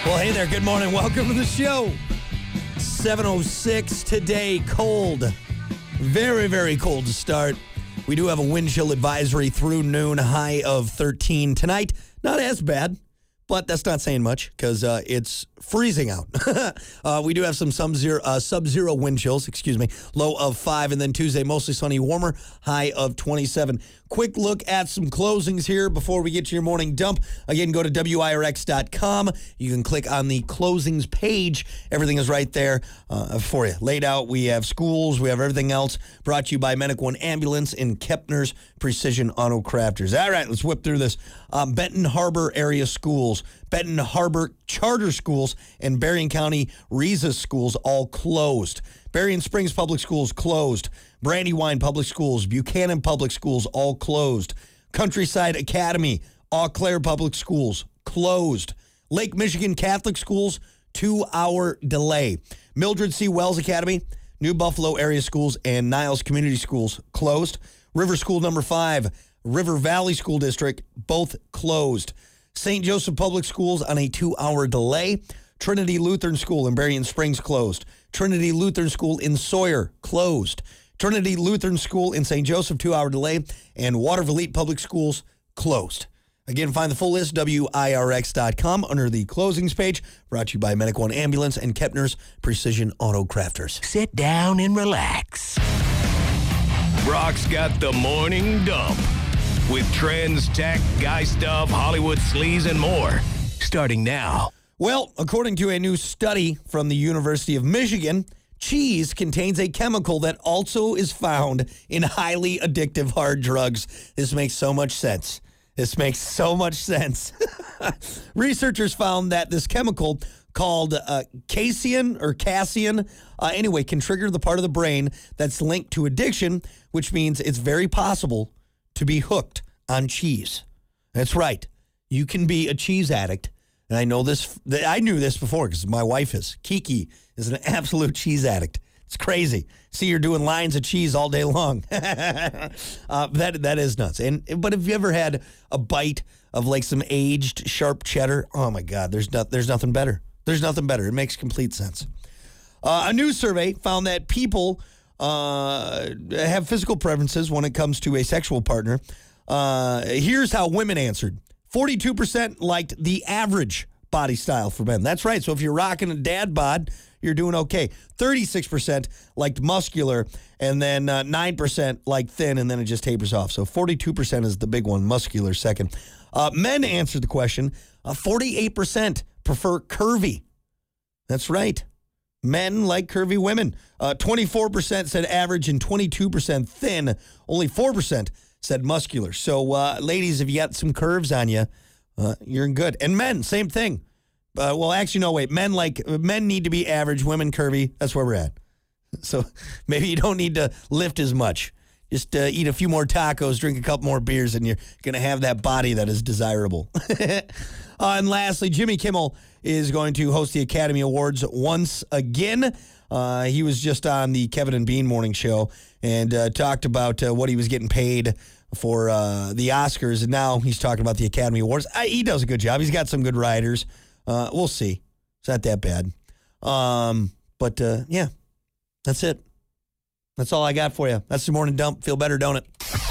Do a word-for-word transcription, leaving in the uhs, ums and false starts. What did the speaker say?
Well, hey there. Good morning. Welcome to the show. seven oh six today. Cold. Very, very cold to start. We do have a wind chill advisory through noon, high of thirteen. Tonight, not as bad, but that's not saying much because uh, it's freezing out. uh, we do have some sub-zero, uh, sub-zero wind chills, excuse me, low of five, and then Tuesday, mostly sunny, warmer, high of twenty-seven. Quick look at some closings here before we get to your morning dump. Again, go to W I R X dot com. You can click on the closings page. Everything is right there uh, for you. Laid out, we have schools, we have everything else. Brought to you by Medic One Ambulance and Kepner's Precision Auto Crafters. All right, let's whip through this. Um, Benton Harbor area schools, Benton Harbor charter schools, and Berrien County Riza schools all closed. Berrien Springs Public Schools closed. Brandywine Public Schools, Buchanan Public Schools all closed. Countryside Academy, Eau Claire Public Schools closed. Lake Michigan Catholic Schools, two-hour delay. Mildred C. Wells Academy, New Buffalo Area Schools, and Niles Community Schools closed. River School number five, River Valley School District, both closed. Saint Joseph Public Schools on a two-hour delay. Trinity Lutheran School in Berrien Springs closed. Trinity Lutheran School in Sawyer closed. Trinity Lutheran School in Saint Joseph, two-hour delay. And Watervliet Public Schools closed. Again, find the full list, W I R X dot com, under the closings page. Brought to you by Medic One Ambulance and Kepner's Precision Auto Crafters. Sit down and relax. Brock's got the morning dump with trends, tech, guy stuff, Hollywood sleaze, and more. Starting now. Well, according to a new study from the University of Michigan, cheese contains a chemical that also is found in highly addictive hard drugs. This makes so much sense. This makes so much sense. Researchers found that this chemical called uh, casein or casein, uh, anyway, can trigger the part of the brain that's linked to addiction, which means it's very possible to be hooked on cheese. That's right. You can be a cheese addict. And I know this, I knew this before because my wife is. Kiki is an absolute cheese addict. It's crazy. See her doing lines of cheese all day long. uh, that that is nuts. And but have you ever had a bite of like some aged sharp cheddar? Oh my God, there's not there's nothing better. There's nothing better. It makes complete sense. Uh, a new survey found that people uh, have physical preferences when it comes to a sexual partner. Uh, here's how women answered. forty-two percent liked the average body style for men. That's right. So if you're rocking a dad bod, you're doing okay. thirty-six percent liked muscular, and then uh, nine percent liked thin, and then it just tapers off. So forty-two percent is the big one, muscular second. Uh, men answered the question. Uh, forty-eight percent prefer curvy. That's right. Men like curvy women. Uh, twenty-four percent said average and twenty-two percent thin. Only four percent said muscular. So, uh, ladies, if you got some curves on you, uh, you're good. And men, same thing. Uh, well, actually, no, wait. Men like men need to be average, women curvy. That's where we're at. So maybe you don't need to lift as much. Just uh, eat a few more tacos, drink a couple more beers, and you're going to have that body that is desirable. uh, and lastly, Jimmy Kimmel is going to host the Academy Awards once again. Uh, he was just on the Kevin and Bean morning show and uh, talked about uh, what he was getting paid for uh, the Oscars, and now he's talking about the Academy Awards. I, he does a good job. He's got some good writers. Uh, we'll see. It's not that bad. Um, but, uh, yeah, that's it. That's all I got for you. That's the morning dump. Feel better, don't it?